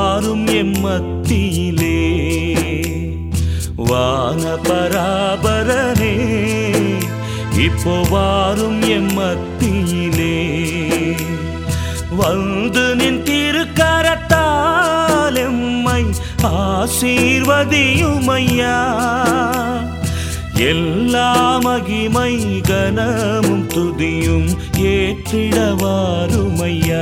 வாரும் எம்மத்தியிலே வான பராபரனே இப்போ வாரும் எம்மத்தியிலே வந்து நின் திருக்கரத்தால் எம்மை ஆசீர்வதியுமையா எல்லா மகிமை கனமும் துதியும் ஏற்றிடவாருமையா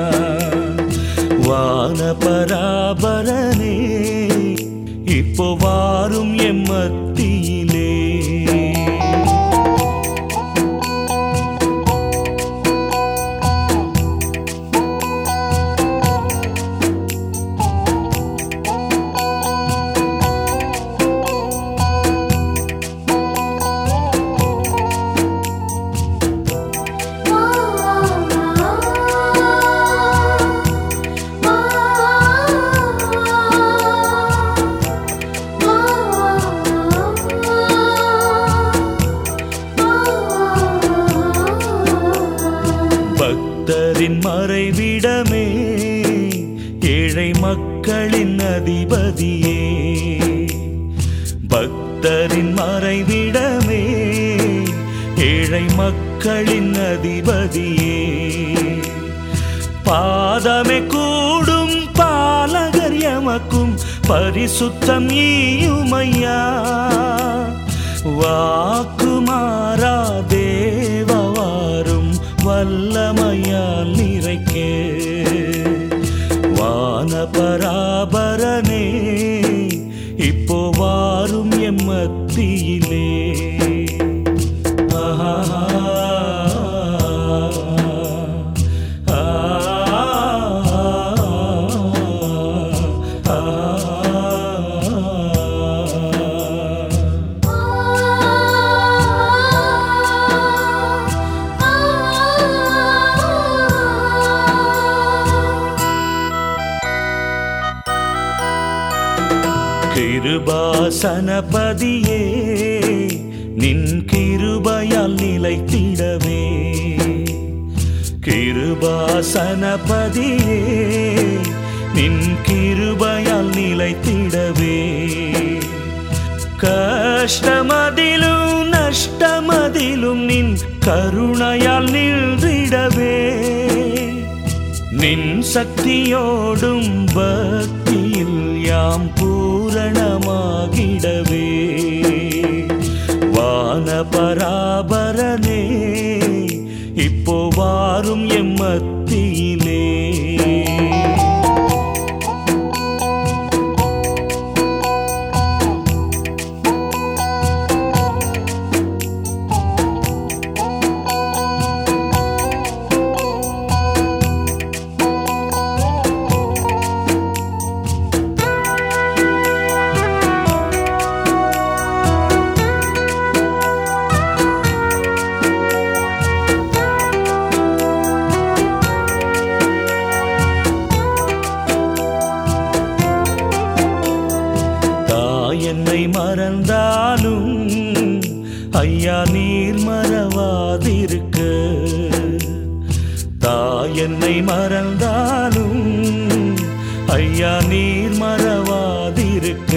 வான பராபரனே இப்போ வாரும் எம்மத்தியிலே பக்தரின் மறைவிடமே ஏழை மக்களின் அதிபதியே பக்தரின் மறைவிடமே ஏழை மக்களின் அதிபதியே பாதமே கூடும் பாலகர் எமக்கும் பரிசுத்தம் ஈயுமையா வாக்குமாறா தேவவாரும் வல்லமையால் நிறைக்க வான பராபரனே இப்போ வாரும் எம்மத்தியிலே கிருபாசனபதியே நின் கிருபையால் நிலைத்திடவே கிருபாசனபதியே நின் கிருபையால் நிலைத்திடவே கஷ்டமதிலும் நஷ்டமதிலும் நின் கருணையால் நின்றிடவே நின் சக்தியோடும் பக்தியில் யாம் பூரணமாகிடவே வான பராபரனே இப்போ வாரும் எம்மத்தியிலே என்னை மறந்தாலும் ஐயா நீர் மறவாதிருக்க தாயென்னை மறந்தாலும் ஐயா நீர் மறவாதிருக்க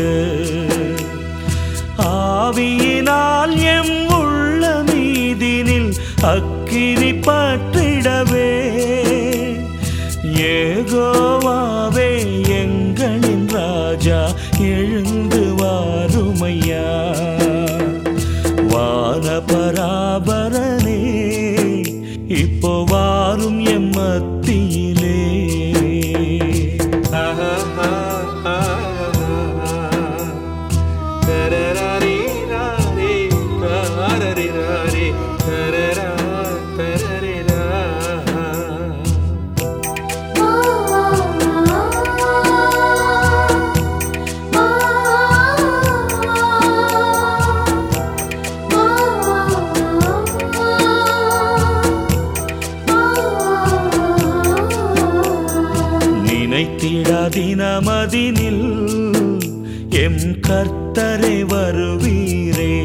ஆவியினால் எம் உள்ள மீதினில் அக்கினி பற்றிடவே ஏகோவாவே எங்களின் ராஜா எழுந்து வாருமையா வான பராபரனே இப்போ வாரும் எம்மத்தியிலே தினமதினில் எம் கர்த்தரை வருவீரே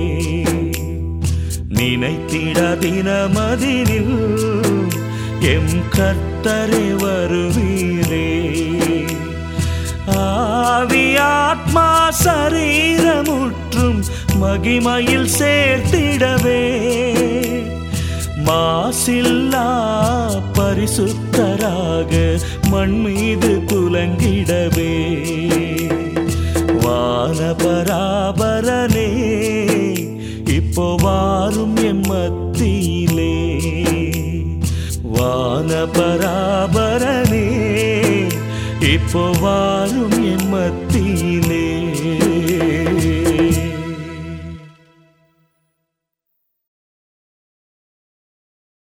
நினைத்திட தினமதினில் எம் கர்த்தரை வருவீரே சரீரமுற்றும் மகிமையில் சேர்த்திடவே மாசில்லா பரிசுத்தராக மண் மீது துலங்கிடவே வானபராபரனே இப்போ வாரும் எம் மத்தியிலே வானபராபரனே இப்போ வாரும் எம் மத்தியிலே